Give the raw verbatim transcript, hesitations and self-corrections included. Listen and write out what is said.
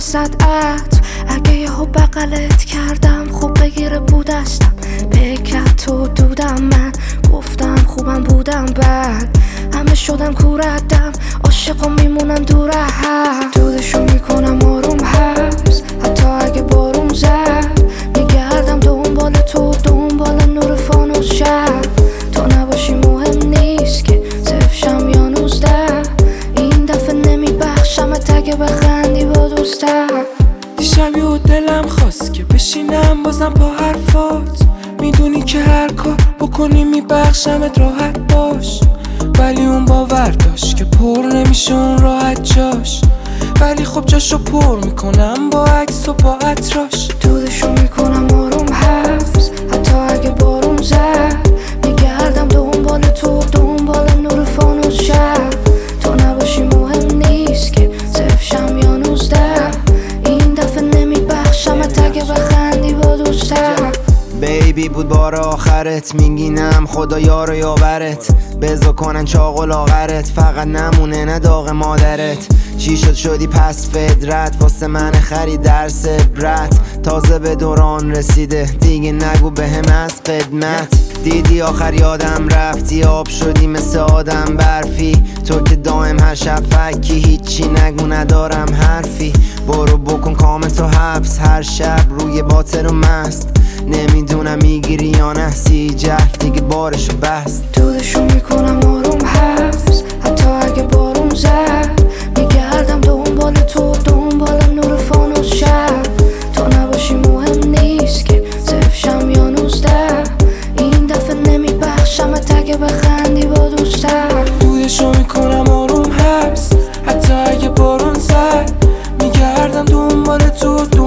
وسط عطر. اگه یهو بغلت کردم خوب بگیره بودستم، بکرد تو دودم، من گفتم خوبم بودم، بعد همه شدم کوردم، عاشق و میمونم دور هم. دودشو میکنم آروم حبس، حتی اگه بارون زد میگردم دنبال تو، دنبال نور فانوس شب. تو نباشی مهم نیست که صفشم یا نوزده، این دفعه نمیبخشمت اگه بخندی با دوستم. دیشب یه دلم خواست که بشینم بازم با حرفات، میدونی که هر کار بکنی میبخشمت، راحت باش. ولی اون باور داشت که پر نمیشه اون راحت جاش، ولی خب جاشو پر میکنم با عکس و با عطراش. دودشو میکنم آروم حبس، حتی اگه بارون زد میگردم دنبال تو، دنبال نور فانوس شب. تو نباشی مهم نیست که صفشم یا نوزده، این دفعه نمیبخشمت اگه بخندی با دوستم. بیبی بود بار آخرت، میگینم خدا یار و یاورت، بزا کنن چاق و لاغرت، فقط نمونه نه داغ مادرت. چی شد شدی پس فدرت، واسه من خرید درس عبرت، تازه به دوران رسیده دیگه نگو بهم از خدمت. دیدی آخر یادم رفتی، آب شدی مثل آدم برفی، تو که دائم هر شب فکی، هیچی نگو ندارم حرفی. برو بکن کامل تو حبس، هر شب روی باطل و مست، نمیدونم میگیری یا نه، سی جهل دیگه بارشو بست. دودشو میکنم آروم حبس، حتی اگه بارون زد میگردم دنبال تو، دنبال نور فانوس شب. تو نباشی مهم نیست که صفشم یا نوزده، این دفعه نمیبخشمت اگه بخندی با دوستم. دودشو میکنم آروم حبس، حتی اگه بارون زد میگردم دنبال تو.